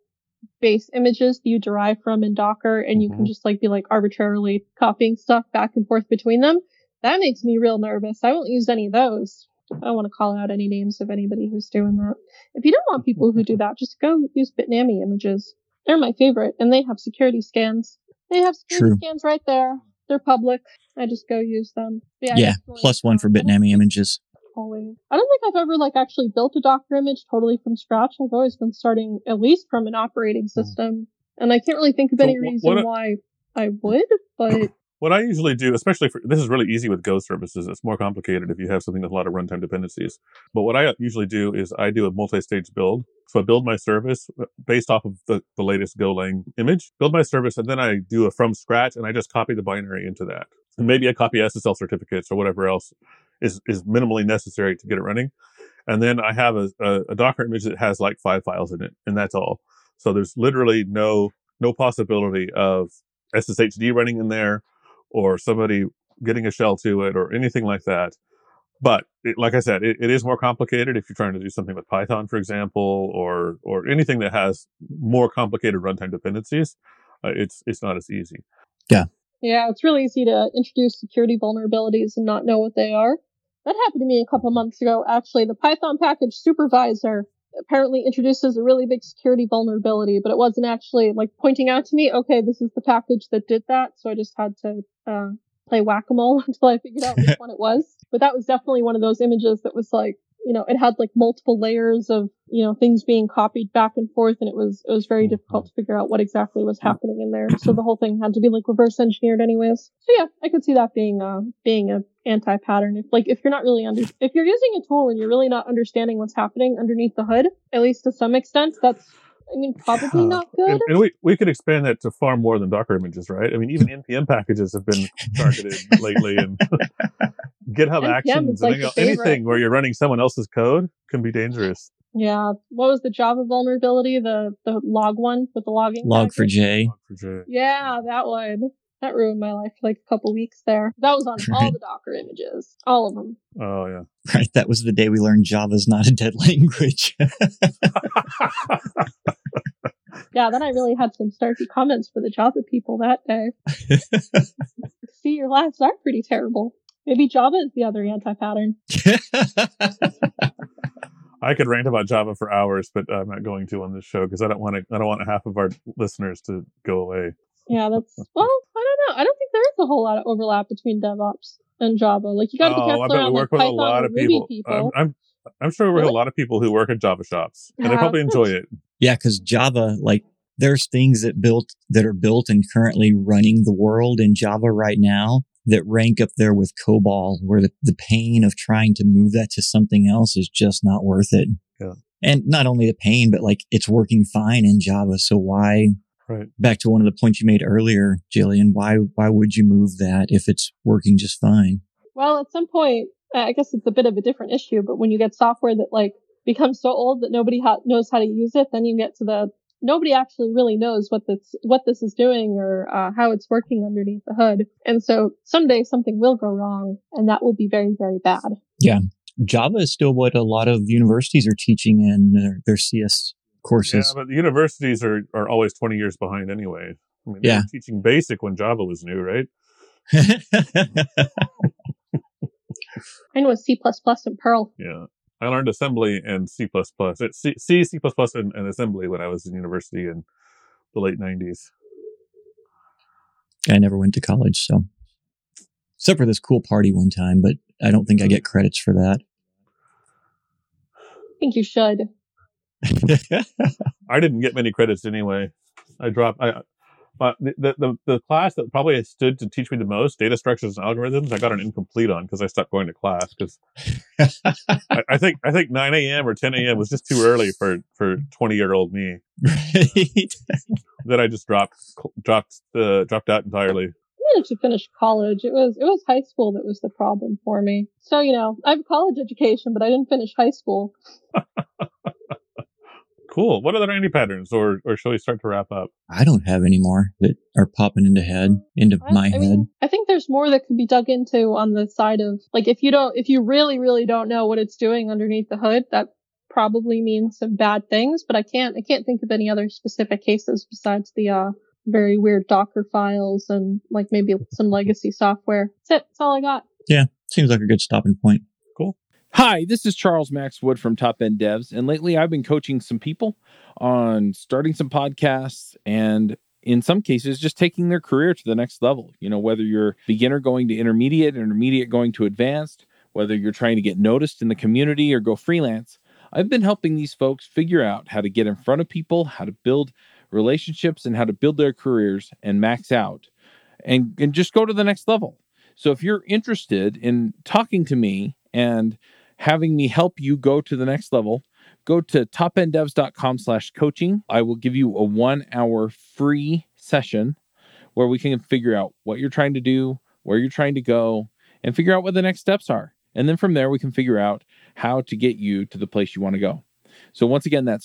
base images that you derive from in Docker, and you can just like be like arbitrarily copying stuff back and forth between them. That makes me real nervous. I won't use any of those. I don't want to call out any names of anybody who's doing that. If you don't want people who do that, just go use Bitnami images. They're my favorite, and they have security scans. They have security scans right there. They're public. I just go use them. Yeah, +1 for Bitnami images. Always. I don't think I've ever actually built a Docker image totally from scratch. I've always been starting at least from an operating system, and I can't really think of any reason why I would. But what I usually do, especially this is really easy with Go services. It's more complicated if you have something with a lot of runtime dependencies. But what I usually do is I do a multi-stage build. So I build my service based off of the latest Golang image, build my service, and then I do a from scratch, and I just copy the binary into that. And maybe I copy SSL certificates or whatever else is minimally necessary to get it running. And then I have a Docker image that has like 5 files in it, and that's all. So there's literally no possibility of SSHD running in there, or somebody getting a shell to it, or anything like that. But like I said, it is more complicated if you're trying to do something with Python, for example, or anything that has more complicated runtime dependencies. It's not as easy. Yeah, it's really easy to introduce security vulnerabilities and not know what they are. That happened to me a couple months ago. Actually, the Python package supervisor apparently introduces a really big security vulnerability, but it wasn't actually like pointing out to me, okay, this is the package that did that. So I just had to play whack-a-mole until I figured out which one it was. But that was definitely one of those images that was like, it had like multiple layers of, things being copied back and forth, and it was very difficult to figure out what exactly was happening in there. So the whole thing had to be like reverse engineered anyways. So yeah, I could see that being a anti-pattern. If you're not really if you're using a tool and you're really not understanding what's happening underneath the hood, at least to some extent, that's probably not good. And we could expand that to far more than Docker images, right? I mean, even NPM packages have been targeted lately, and GitHub NPM Actions, like and anything where you're running someone else's code can be dangerous. Yeah. What was the Java vulnerability? The log one with the logging? Log4j. Yeah, that one. That ruined my life for like a couple weeks there. That was on all the Docker images. All of them. Oh, yeah. Right. That was the day we learned Java's not a dead language. Yeah, then I really had some snarky comments for the Java people that day. See, your lives are pretty terrible. Maybe Java is the other anti-pattern. I could rant about Java for hours, but I'm not going to on this show because I don't want half of our listeners to go away. Yeah, I don't know. I don't think there is a whole lot of overlap between DevOps and Java. Like, you got to be careful around like Python a lot of people. I'm sure we work with a lot of people who work at Java shops, and they probably enjoy it. Yeah, because Java, like, there's things that are built and currently running the world in Java right now that rank up there with COBOL, where the pain of trying to move that to something else is just not worth it. Yeah. And not only the pain, but like, it's working fine in Java. So why, right. Back to one of the points you made earlier, Jillian, why would you move that if it's working just fine? Well, at some point, I guess it's a bit of a different issue, but when you get software that like becomes so old that nobody knows how to use it, then you get to nobody actually really knows what this is doing or how it's working underneath the hood. And so someday something will go wrong, and that will be very, very bad. Yeah. Java is still what a lot of universities are teaching in their CS courses. Yeah, but the universities are always 20 years behind anyway. I mean, they were teaching BASIC when Java was new, right? I know C++ and Perl. Yeah. I learned assembly and C++. C++, and assembly when I was in university in the late 90s. I never went to college, so. except for this cool party one time, but I don't think I get credits for that. I think you should. I didn't get many credits anyway. But the class that probably stood to teach me the most, data structures and algorithms, I got an incomplete on because I stopped going to class because I think 9 a.m. or 10 a.m. was just too early for 20-year-old me. Right. Then I just dropped out entirely. I managed to finish college. It was high school that was the problem for me. So, I have a college education, but I didn't finish high school. Cool. What other indie patterns, or shall we start to wrap up? I don't have any more that are popping into my head. I think there's more that could be dug into on the side of, like, if you really, really don't know what it's doing underneath the hood, that probably means some bad things, but I can't think of any other specific cases besides the very weird Docker files and like maybe some legacy software. That's it. That's all I got. Yeah. Seems like a good stopping point. Cool. Hi, this is Charles Max Wood from Top End Devs, and lately I've been coaching some people on starting some podcasts and in some cases just taking their career to the next level. Whether you're beginner going to intermediate going to advanced, whether you're trying to get noticed in the community or go freelance, I've been helping these folks figure out how to get in front of people, how to build relationships, and how to build their careers and max out and just go to the next level. So if you're interested in talking to me and having me help you go to the next level, go to topenddevs.com/coaching. I will give you a 1-hour free session where we can figure out what you're trying to do, where you're trying to go, and figure out what the next steps are. And then from there, we can figure out how to get you to the place you want to go. So once again, that's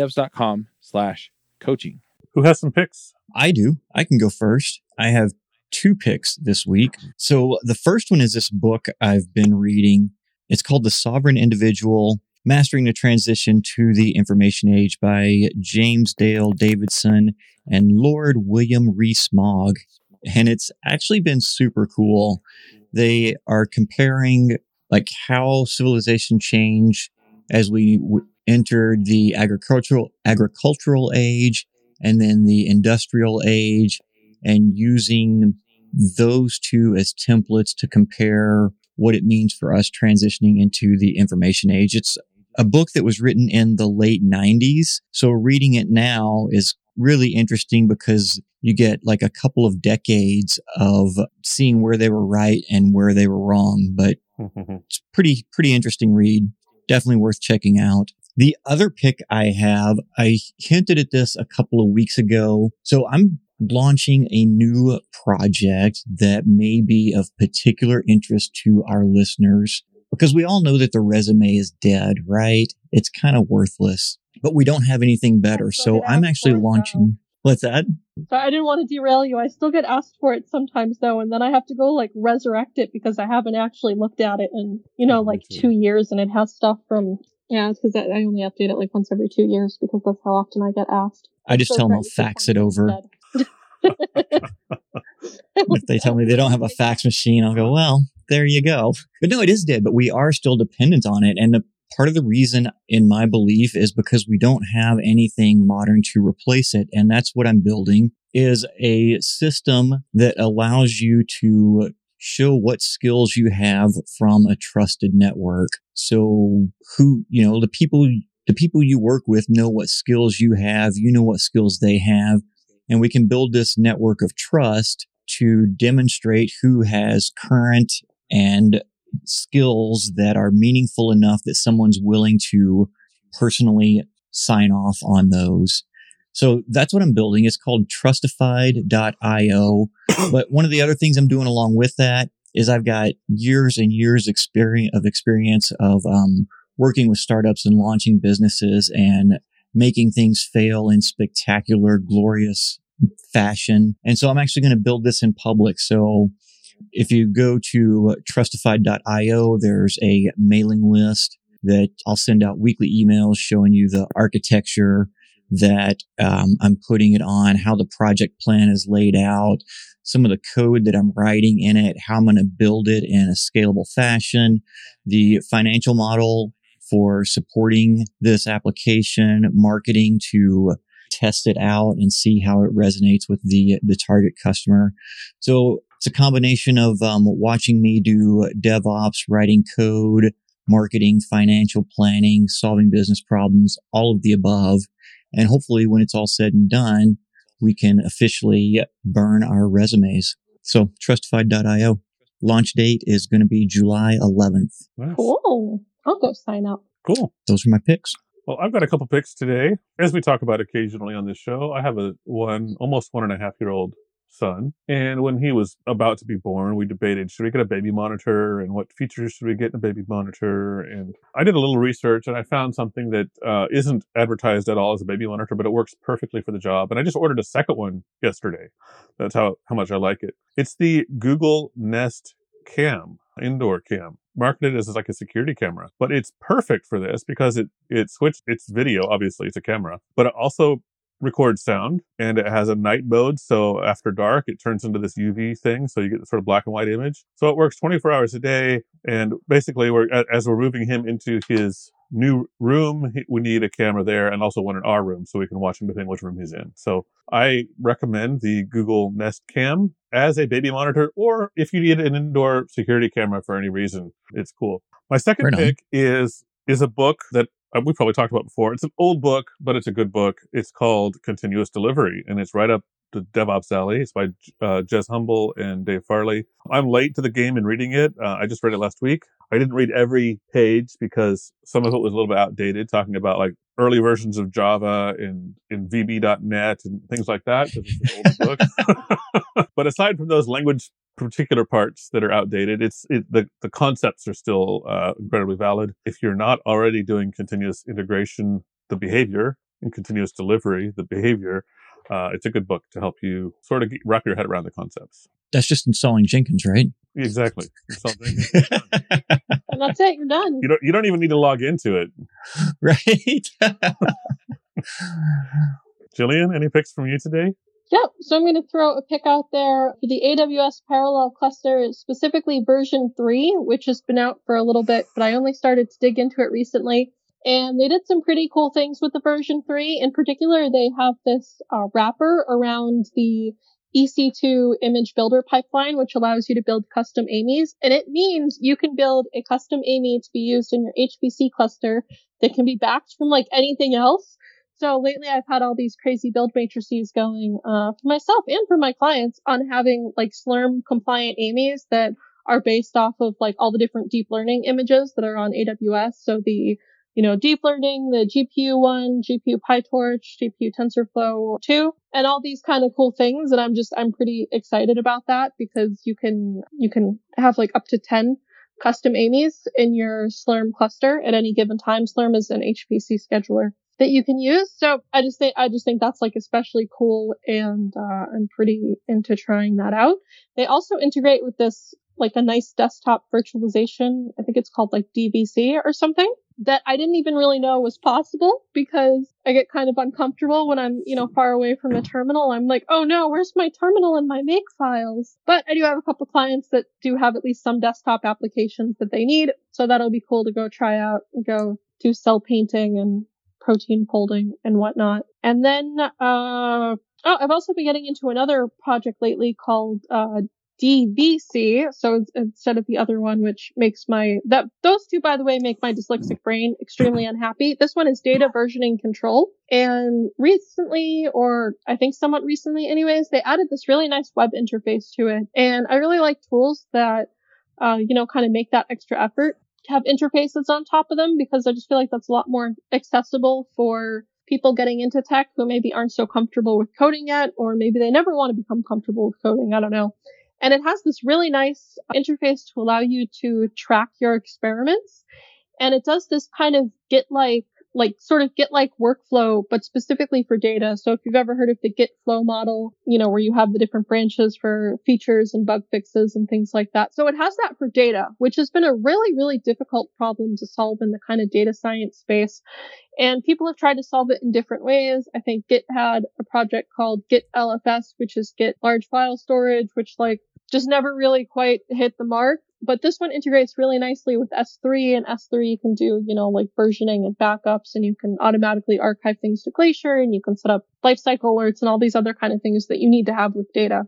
topenddevs.com/coaching. Who has some picks? I do. I can go first. I have 2 picks this week. So the first one is this book I've been reading. It's called The Sovereign Individual, Mastering the Transition to the Information Age by James Dale Davidson and Lord William Rees-Mogg. And it's actually been super cool. They are comparing like how civilization changed as we entered the agricultural age and then the industrial age, and using those two as templates to compare what it means for us transitioning into the information age. It's a book that was written in the late 90s. So reading it now is really interesting because you get like a couple of decades of seeing where they were right and where they were wrong. But it's pretty interesting read. Definitely worth checking out. The other pick I have, I hinted at this a couple of weeks ago. So I'm launching a new project that may be of particular interest to our listeners, because we all know that the resume is dead, right? It's kind of worthless, but we don't have anything better. So I'm actually launching. What's that? So I didn't want to derail you. I still get asked for it sometimes though, and then I have to go like resurrect it because I haven't actually looked at it in, like 2 years, and it has stuff from, it's because I only update it like once every 2 years because that's how often I get asked. I just tell them I'll fax it over. If they tell me they don't have a fax machine, I'll go, well, there you go. But no, it is dead, but we are still dependent on it. And part of the reason, in my belief, is because we don't have anything modern to replace it. And that's what I'm building, is a system that allows you to show what skills you have from a trusted network. So the people you work with know what skills you have, what skills they have. And we can build this network of trust to demonstrate who has current and skills that are meaningful enough that someone's willing to personally sign off on those. So that's what I'm building. It's called Trustified.io. But one of the other things I'm doing along with that is I've got years and years experience of working with startups and launching businesses and making things fail in spectacular, glorious fashion. And so I'm actually going to build this in public. So if you go to Trustified.io, there's a mailing list that I'll send out weekly emails showing you the architecture that I'm putting it on, how the project plan is laid out, some of the code that I'm writing in it, how I'm going to build it in a scalable fashion, the financial model for supporting this application, marketing to test it out and see how it resonates with the target customer. So It's a combination of watching me do DevOps, writing code, marketing, financial planning, solving business problems, all of the above. And hopefully when it's all said and done, we can officially burn our resumes. So Trustified.io. Launch date is going to be July 11th. Nice. Cool. I'll go sign up. Cool. Those are my picks. Well, I've got a couple picks today. As we talk about occasionally on this show, I have a almost 1.5-year-old son. And when he was about to be born, we debated, should we get a baby monitor and what features should we get in a baby monitor? And I did a little research and I found something that isn't advertised at all as a baby monitor, but it works perfectly for the job. And I just ordered a second one yesterday. That's how much I like it. It's the Google Nest Cam, indoor cam, marketed as like a security camera, but it's perfect for this because it's video, obviously it's a camera, but it also records sound and it has a night mode. So after dark, it turns into this UV thing. So you get the sort of black and white image. So it works 24 hours a day. And basically as we're moving him into his new room, we need a camera there and also one in our room so we can watch him depending which room he's in. So I recommend the Google Nest Cam as a baby monitor, or if you need an indoor security camera for any reason, it's cool. My second pick is a book that we probably talked about before. It's an old book, but it's a good book. It's called Continuous Delivery, and it's right up the DevOps alley. It's by Jez Humble and Dave Farley. I'm late to the game in reading it. I just read it last week. I didn't read every page because some of it was a little bit outdated, talking about like early versions of Java and VB.NET and things like that, because it's an old book. But aside from those language particular parts that are outdated, the concepts are still incredibly valid. If you're not already doing continuous integration, the behavior, and continuous delivery, the behavior, it's a good book to help you sort of wrap your head around the concepts. That's just installing Jenkins, right? Exactly. Install Jenkins. And that's it. You're done. You don't even need to log into it. Right. Jillian, any picks from you today? Yep. So I'm going to throw a pick out there for the AWS Parallel Cluster, specifically version 3, which has been out for a little bit, but I only started to dig into it recently. And they did some pretty cool things with the version 3. In particular, they have this wrapper around the EC2 image builder pipeline, which allows you to build custom AMIs. And it means you can build a custom AMI to be used in your HPC cluster that can be backed from like anything else. So lately I've had all these crazy build matrices going for myself and for my clients on having like Slurm compliant AMIs that are based off of like all the different deep learning images that are on AWS. So the deep learning, the GPU one, GPU PyTorch, GPU TensorFlow 2, and all these kind of cool things. And I'm pretty excited about that because you can have like up to 10 custom AMIs in your Slurm cluster at any given time. Slurm is an HPC scheduler that you can use. So I just think that's like especially cool, and I'm pretty into trying that out. They also integrate with this like a nice desktop virtualization. I think it's called like DVC or something, that I didn't even really know was possible because I get kind of uncomfortable when I'm, far away from the terminal. I'm like, oh no, where's my terminal and my make files? But I do have a couple clients that do have at least some desktop applications that they need. So that'll be cool to go try out and go do cell painting and protein folding and whatnot. And then, I've also been getting into another project lately called, DVC. So instead of the other one, which makes those two, by the way, make my dyslexic brain extremely unhappy. This one is data versioning control. And recently, or I think somewhat recently anyways, they added this really nice web interface to it. And I really like tools that, kind of make that extra effort to have interfaces on top of them, because I just feel like that's a lot more accessible for people getting into tech who maybe aren't so comfortable with coding yet, or maybe they never want to become comfortable with coding. I don't know. And it has this really nice interface to allow you to track your experiments. And it does this kind of Git-like workflow, but specifically for data. So if you've ever heard of the Git flow model, where you have the different branches for features and bug fixes and things like that. So it has that for data, which has been a really, really difficult problem to solve in the kind of data science space. And people have tried to solve it in different ways. I think Git had a project called Git LFS, which is Git large file storage, which just never really quite hit the mark. But this one integrates really nicely with S3, and S3 you can do, versioning and backups, and you can automatically archive things to Glacier, and you can set up lifecycle alerts and all these other kind of things that you need to have with data.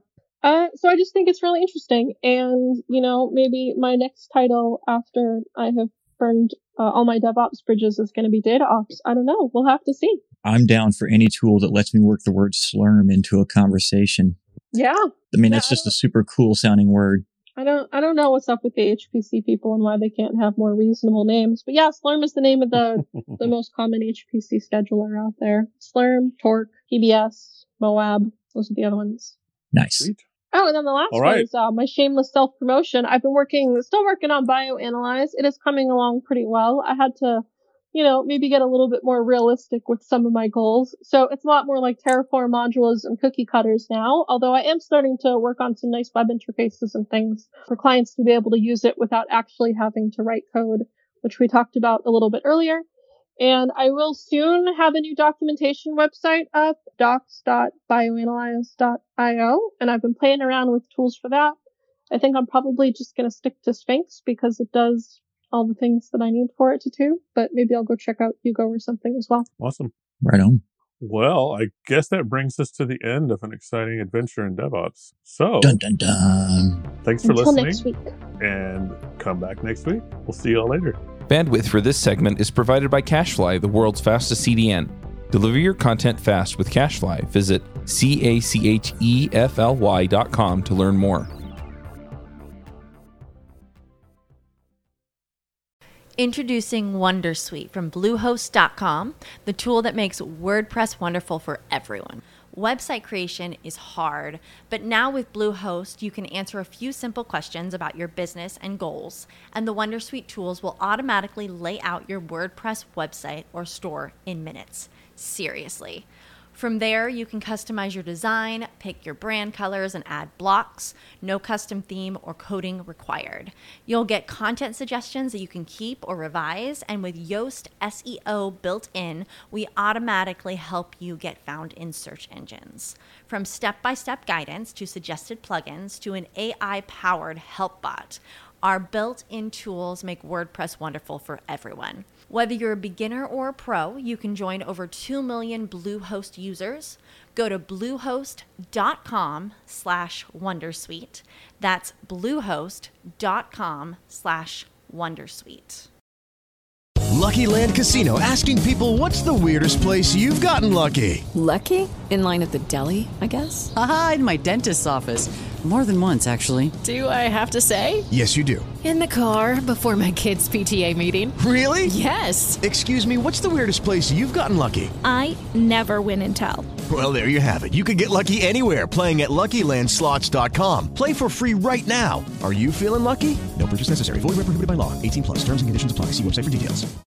So I just think it's really interesting. And, maybe my next title after I have burned all my DevOps bridges is going to be DataOps. I don't know. We'll have to see. I'm down for any tool that lets me work the word Slurm into a conversation. Yeah. That's just a super cool sounding word. I don't know what's up with the HPC people and why they can't have more reasonable names. But yeah, Slurm is the name of the most common HPC scheduler out there. Slurm, Torque, PBS, Moab. Those are the other ones. Nice. Sweet. Oh, and then the last one is my shameless self-promotion. I've been still working on BioAnalyze. It is coming along pretty well. I had to, maybe get a little bit more realistic with some of my goals. So it's a lot more like Terraform modules and cookie cutters now, although I am starting to work on some nice web interfaces and things for clients to be able to use it without actually having to write code, which we talked about a little bit earlier. And I will soon have a new documentation website up, docs.bioanalyze.io, and I've been playing around with tools for that. I think I'm probably just going to stick to Sphinx because it does all the things that I need for it to do, but maybe I'll go check out Hugo or something as well. Awesome. Right on. Well, I guess that brings us to the end of an exciting adventure in DevOps. So, dun, dun, dun. Thanks for Until listening. next week. And come back next week. We'll see you all later. Bandwidth for this segment is provided by CacheFly, the world's fastest CDN. Deliver your content fast with CacheFly. Visit CacheFly.com to learn more. Introducing Wondersuite from Bluehost.com, the tool that makes WordPress wonderful for everyone. Website creation is hard, but now with Bluehost, you can answer a few simple questions about your business and goals, and the Wondersuite tools will automatically lay out your WordPress website or store in minutes. Seriously. From there, you can customize your design, pick your brand colors, and add blocks. No custom theme or coding required. You'll get content suggestions that you can keep or revise, and with Yoast SEO built in, we automatically help you get found in search engines. From step-by-step guidance to suggested plugins to an AI-powered help bot, our built-in tools make WordPress wonderful for everyone. Whether you're a beginner or a pro, you can join over 2 million Bluehost users. Go to bluehost.com/wondersuite. That's bluehost.com/wondersuite. Lucky Land Casino, asking people, what's the weirdest place you've gotten lucky? Lucky? In line at the deli, I guess? Aha, in my dentist's office. More than once, actually. Do I have to say? Yes, you do. In the car before my kids' PTA meeting. Really? Yes. Excuse me, what's the weirdest place you've gotten lucky? I never win and tell. Well, there you have it. You can get lucky anywhere, playing at LuckyLandSlots.com. Play for free right now. Are you feeling lucky? No purchase necessary. Void where prohibited by law. 18+. Terms and conditions apply. See website for details.